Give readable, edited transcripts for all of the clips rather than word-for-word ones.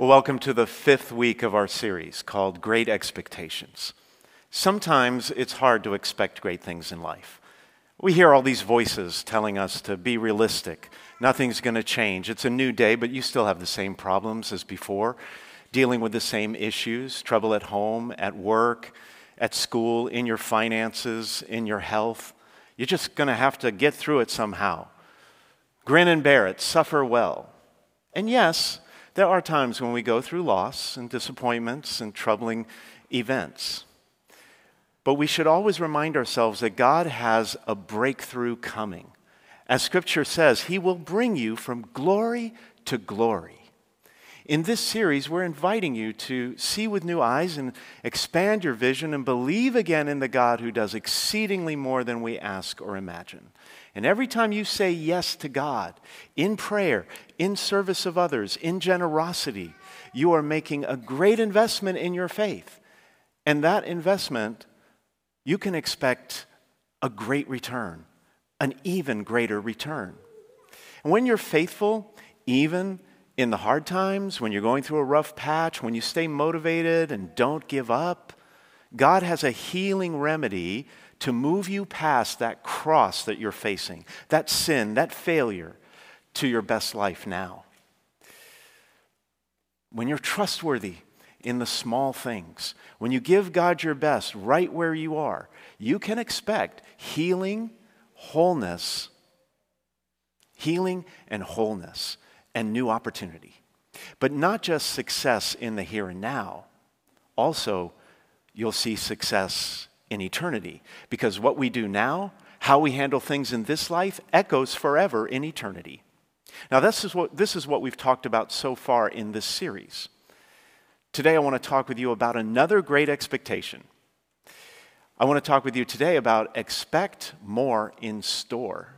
Well, welcome to the 5th week of our series called Great Expectations. Sometimes it's hard to expect great things in life. We hear all these voices telling us to be realistic. Nothing's going to change. It's a new day, but you still have the same problems as before, dealing with the same issues, trouble at home, at work, at school, in your finances, in your health. You're just going to have to get through it somehow. Grin and bear it, suffer well. And yes, there are times when we go through loss and disappointments and troubling events. But we should always remind ourselves that God has a breakthrough coming. As Scripture says, He will bring you from glory to glory. In this series, we're inviting you to see with new eyes and expand your vision and believe again in the God who does exceedingly more than we ask or imagine. And every time you say yes to God, in prayer, in service of others, in generosity, you are making a great investment in your faith. And that investment, you can expect a great return, an even greater return. And when you're faithful, even in the hard times, when you're going through a rough patch, when you stay motivated and don't give up, God has a healing remedy to move you past that cross that you're facing, that sin, that failure, to your best life now. When you're trustworthy in the small things, when you give God your best right where you are, you can expect healing, wholeness, and new opportunity. But not just success in the here and now. Also, you'll see success in eternity. Because what we do now, how we handle things in this life, echoes forever in eternity. Now, this is what we've talked about so far in this series. Today, I want to talk with you about another great expectation. I want to talk with you today about expect more in store.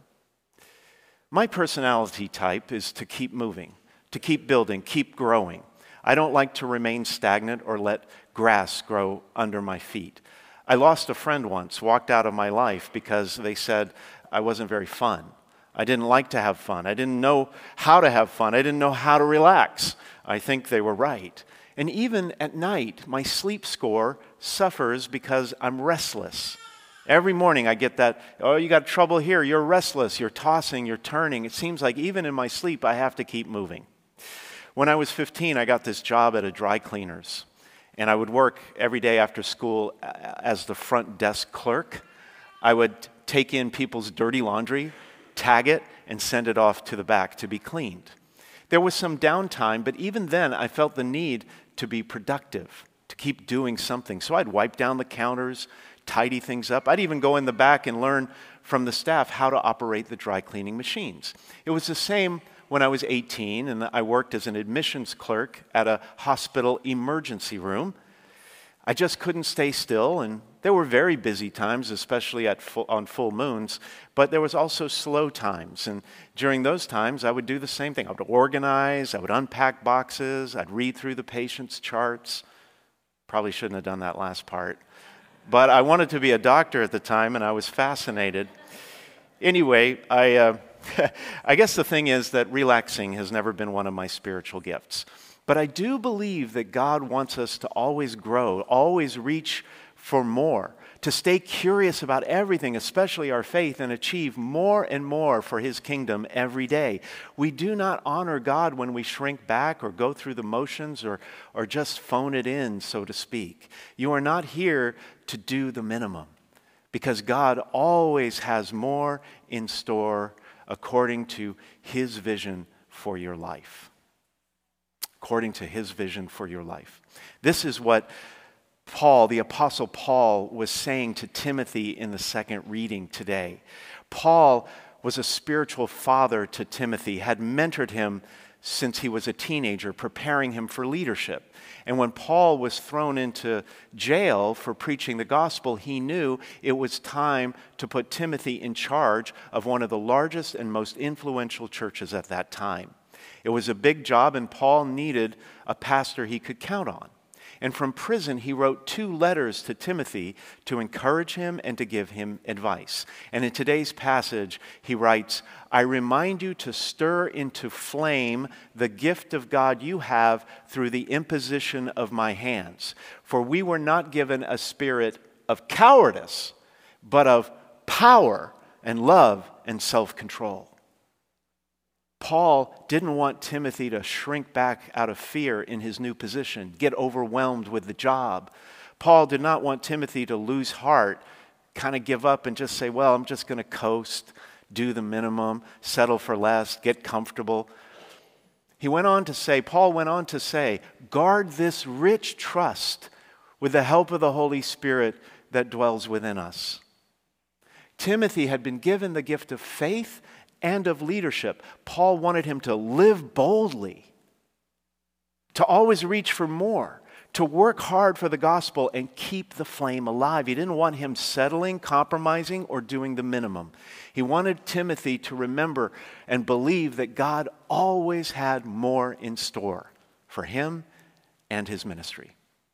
My personality type is to keep moving, to keep building, keep growing. I don't like to remain stagnant or let grass grow under my feet. I lost a friend once, walked out of my life because they said I wasn't very fun. I didn't like to have fun. I didn't know how to have fun. I didn't know how to relax. I think they were right. And even at night, my sleep score suffers because I'm restless. Every morning I get that, oh, you got trouble here, you're restless, you're tossing, you're turning. It seems like even in my sleep I have to keep moving. When I was 15, I got this job at a dry cleaner's. And I would work every day after school as the front desk clerk. I would take in people's dirty laundry, tag it, and send it off to the back to be cleaned. There was some downtime, but even then I felt the need to be productive, to keep doing something. So I'd wipe down the counters, tidy things up. I'd even go in the back and learn from the staff how to operate the dry cleaning machines. It was the same when I was 18 and I worked as an admissions clerk at a hospital emergency room. I just couldn't stay still, and there were very busy times, especially on full moons, but there was also slow times. And during those times, I would do the same thing. I would organize, I would unpack boxes, I'd read through the patient's charts. Probably shouldn't have done that last part. But I wanted to be a doctor at the time, and I was fascinated. Anyway, I guess the thing is that relaxing has never been one of my spiritual gifts. But I do believe that God wants us to always grow, always reach for more, to stay curious about everything, especially our faith, and achieve more and more for His kingdom every day. We do not honor God when we shrink back or go through the motions or just phone it in, so to speak. You are not here to do the minimum, because God always has more in store according to His vision for your life. According to His vision for your life. This is what Paul, the Apostle Paul, was saying to Timothy in the second reading today. Paul was a spiritual father to Timothy, had mentored him since he was a teenager, preparing him for leadership. And when Paul was thrown into jail for preaching the gospel, he knew it was time to put Timothy in charge of one of the largest and most influential churches at that time. It was a big job, and Paul needed a pastor he could count on. And from prison, he wrote 2 letters to Timothy to encourage him and to give him advice. And in today's passage, he writes, I remind you to stir into flame the gift of God you have through the imposition of my hands. For we were not given a spirit of cowardice, but of power and love and self-control. Paul didn't want Timothy to shrink back out of fear in his new position, get overwhelmed with the job. Paul did not want Timothy to lose heart, kind of give up and just say, well, I'm just going to coast, do the minimum, settle for less, get comfortable. Paul went on to say, guard this rich trust with the help of the Holy Spirit that dwells within us. Timothy had been given the gift of faith and of leadership. Paul wanted him to live boldly, to always reach for more, to work hard for the gospel and keep the flame alive. He didn't want him settling, compromising, or doing the minimum. He wanted Timothy to remember and believe that God always had more in store for him and his ministry.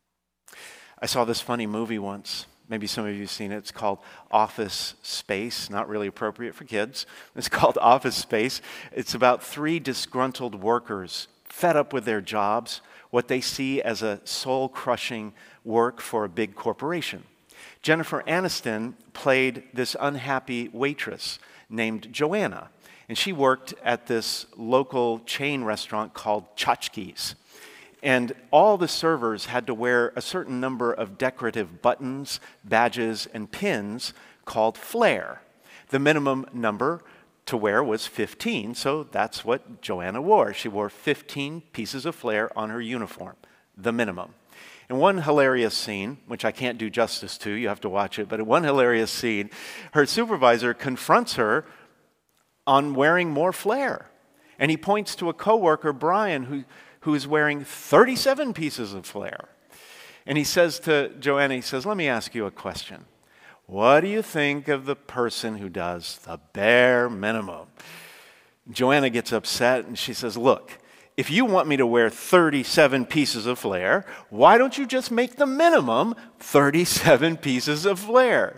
I saw this funny movie once. Maybe some of you have seen it. It's called Office Space. Not really appropriate for kids. It's called Office Space. It's about 3 disgruntled workers fed up with their jobs, what they see as a soul-crushing work for a big corporation. Jennifer Aniston played this unhappy waitress named Joanna, and she worked at this local chain restaurant called Tchotchkes. And all the servers had to wear a certain number of decorative buttons, badges, and pins called flair. The minimum number to wear was 15, so that's what Joanna wore. She wore 15 pieces of flair on her uniform, the minimum. In one hilarious scene, which I can't do justice to, you have to watch it, but in one hilarious scene, her supervisor confronts her on wearing more flair. And he points to a coworker, Brian, who is wearing 37 pieces of flair. And he says to Joanna, let me ask you a question. What do you think of the person who does the bare minimum? Joanna gets upset and she says, look, if you want me to wear 37 pieces of flair, why don't you just make the minimum 37 pieces of flair?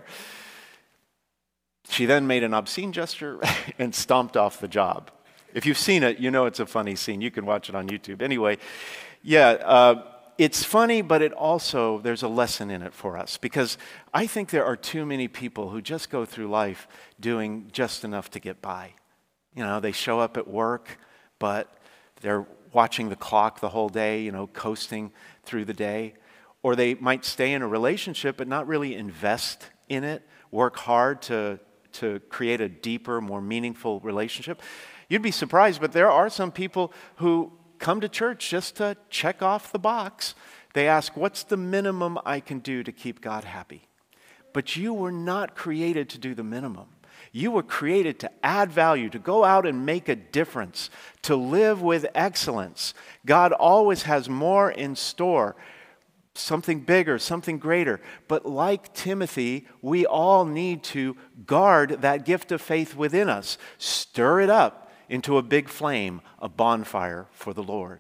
She then made an obscene gesture and stomped off the job. If you've seen it, you know it's a funny scene. You can watch it on YouTube. Anyway, it's funny, but there's a lesson in it for us. Because I think there are too many people who just go through life doing just enough to get by. You know, they show up at work, but they're watching the clock the whole day, coasting through the day. Or they might stay in a relationship but not really invest in it, work hard to create a deeper, more meaningful relationship. You'd be surprised, but there are some people who come to church just to check off the box. They ask, what's the minimum I can do to keep God happy? But you were not created to do the minimum. You were created to add value, to go out and make a difference, to live with excellence. God always has more in store, something bigger, something greater. But like Timothy, we all need to guard that gift of faith within us, stir it up into a big flame, a bonfire for the Lord.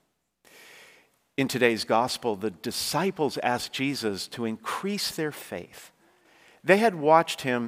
In today's gospel, the disciples asked Jesus to increase their faith. They had watched him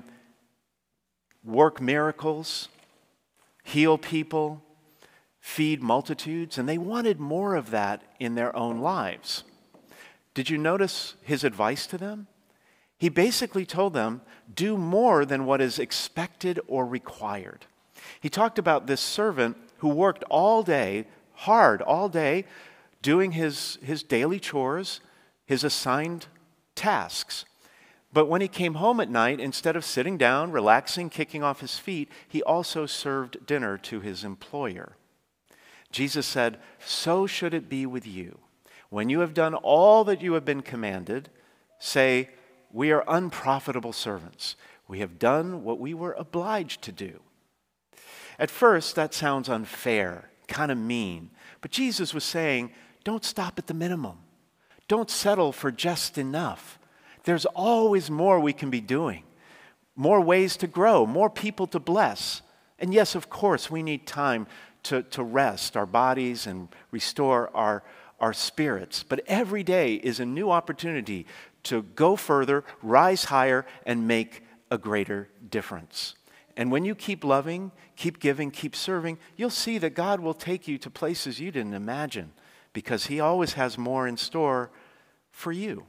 work miracles, heal people, feed multitudes, and they wanted more of that in their own lives. Did you notice his advice to them? He basically told them, do more than what is expected or required. He talked about this servant who worked all day, hard all day, doing his daily chores, his assigned tasks. But when he came home at night, instead of sitting down, relaxing, kicking off his feet, he also served dinner to his employer. Jesus said, so should it be with you. When you have done all that you have been commanded, say, we are unprofitable servants. We have done what we were obliged to do. At first, that sounds unfair, kind of mean. But Jesus was saying, don't stop at the minimum. Don't settle for just enough. There's always more we can be doing, more ways to grow, more people to bless. And yes, of course, we need time to rest our bodies and restore our spirits. But every day is a new opportunity to go further, rise higher, and make a greater difference. And when you keep loving, keep giving, keep serving, you'll see that God will take you to places you didn't imagine, because He always has more in store for you.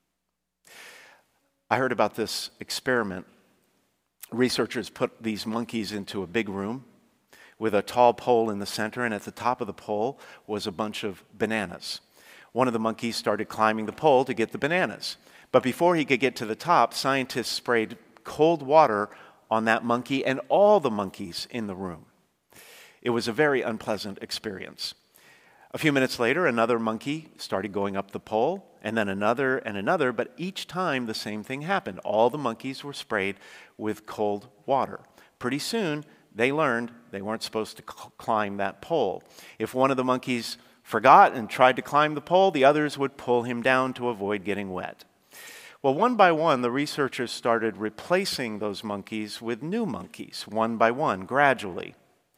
I heard about this experiment. Researchers put these monkeys into a big room with a tall pole in the center, and at the top of the pole was a bunch of bananas. One of the monkeys started climbing the pole to get the bananas. But before he could get to the top, scientists sprayed cold water on that monkey and all the monkeys in the room. It was a very unpleasant experience. A few minutes later, another monkey started going up the pole, and then another and another, but each time the same thing happened. All the monkeys were sprayed with cold water. Pretty soon, they learned they weren't supposed to climb that pole. If one of the monkeys forgot and tried to climb the pole, the others would pull him down to avoid getting wet. Well, one by one, the researchers started replacing those monkeys with new monkeys, one by one, gradually.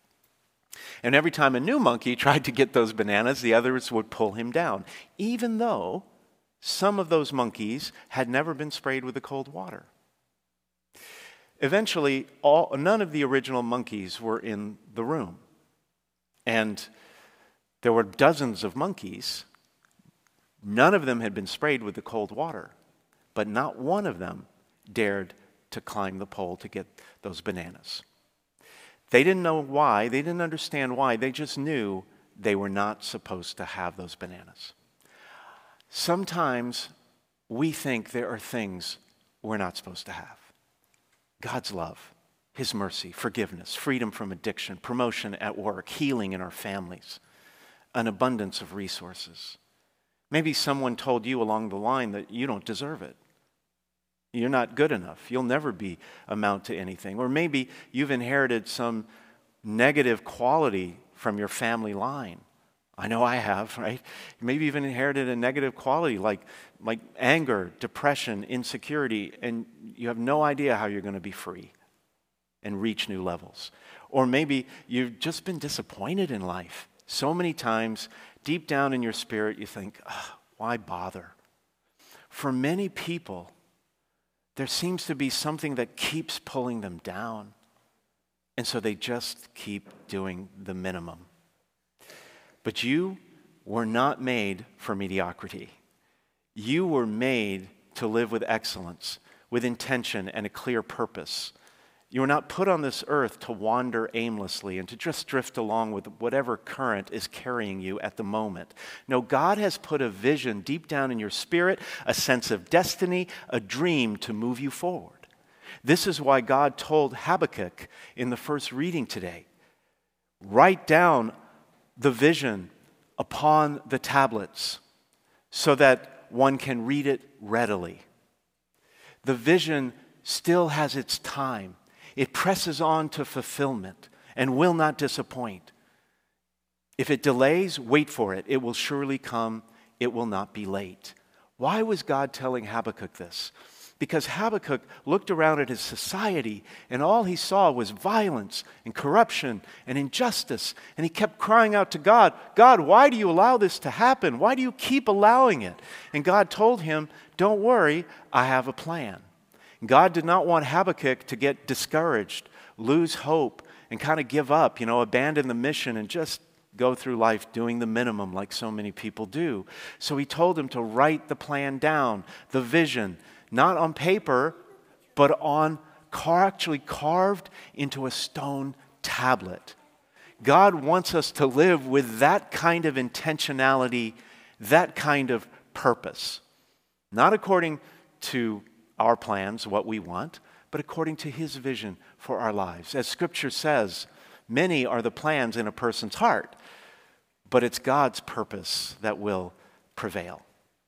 And every time a new monkey tried to get those bananas, the others would pull him down, even though some of those monkeys had never been sprayed with the cold water. Eventually, none of the original monkeys were in the room. And there were dozens of monkeys. None of them had been sprayed with the cold water, but not one of them dared to climb the pole to get those bananas. They didn't know why. They didn't understand why. They just knew they were not supposed to have those bananas. Sometimes we think there are things we're not supposed to have. God's love, His mercy, forgiveness, freedom from addiction, promotion at work, healing in our families, an abundance of resources. Maybe someone told you along the line that you don't deserve it. You're not good enough. You'll never amount to anything. Or maybe you've inherited some negative quality from your family line. I know I have, right? Maybe you've inherited a negative quality like anger, depression, insecurity, and you have no idea how you're going to be free and reach new levels. Or maybe you've just been disappointed in life. So many times, deep down in your spirit, you think, why bother? For many people, there seems to be something that keeps pulling them down. And so they just keep doing the minimum. But you were not made for mediocrity. You were made to live with excellence, with intention and a clear purpose. You were not put on this earth to wander aimlessly and to just drift along with whatever current is carrying you at the moment. No, God has put a vision deep down in your spirit, a sense of destiny, a dream to move you forward. This is why God told Habakkuk in the first reading today, write down the vision upon the tablets so that one can read it readily. The vision still has its time. It presses on to fulfillment and will not disappoint. If it delays, wait for it. It will surely come. It will not be late. Why was God telling Habakkuk this? Because Habakkuk looked around at his society and all he saw was violence and corruption and injustice. And he kept crying out to God, God, why do you allow this to happen? Why do you keep allowing it? And God told him, don't worry, I have a plan. God did not want Habakkuk to get discouraged, lose hope, and kind of give up, abandon the mission and just go through life doing the minimum like so many people do. So he told him to write the plan down, the vision, not on paper, but actually carved into a stone tablet. God wants us to live with that kind of intentionality, that kind of purpose. Not according to our plans, what we want, but according to His vision for our lives. As Scripture says, many are the plans in a person's heart, but it's God's purpose that will prevail.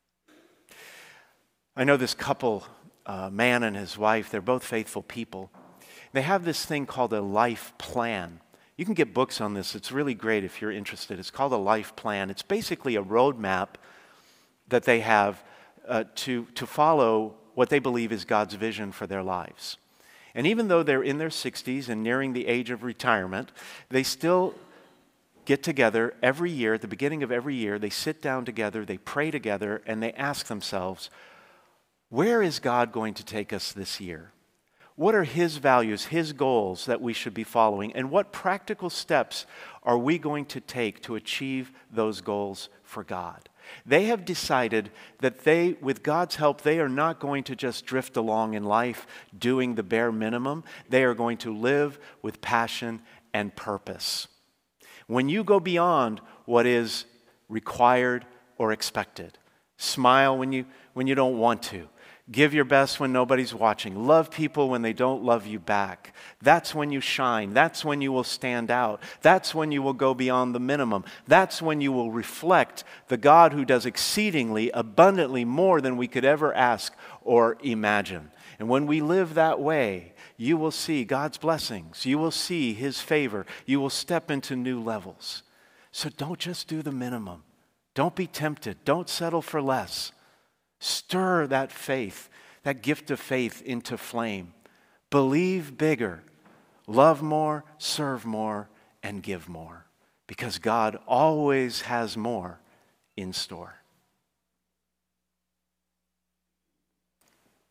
I know this couple, man and his wife, they're both faithful people. They have this thing called a life plan. You can get books on this. It's really great if you're interested. It's called a life plan. It's basically a roadmap that they have to follow what they believe is God's vision for their lives. And even though they're in their 60s and nearing the age of retirement, they still get together every year, at the beginning of every year, they sit down together, they pray together, and they ask themselves, where is God going to take us this year? What are His values, His goals that we should be following? And what practical steps are we going to take to achieve those goals for God? They have decided that they, with God's help, they are not going to just drift along in life doing the bare minimum. They are going to live with passion and purpose. When you go beyond what is required or expected, smile when you don't want to. Give your best when nobody's watching. Love people when they don't love you back. That's when you shine. That's when you will stand out. That's when you will go beyond the minimum. That's when you will reflect the God who does exceedingly, abundantly more than we could ever ask or imagine. And when we live that way, you will see God's blessings. You will see His favor. You will step into new levels. So don't just do the minimum. Don't be tempted. Don't settle for less. Stir that faith, that gift of faith into flame. Believe bigger. Love more, serve more, and give more. Because God always has more in store.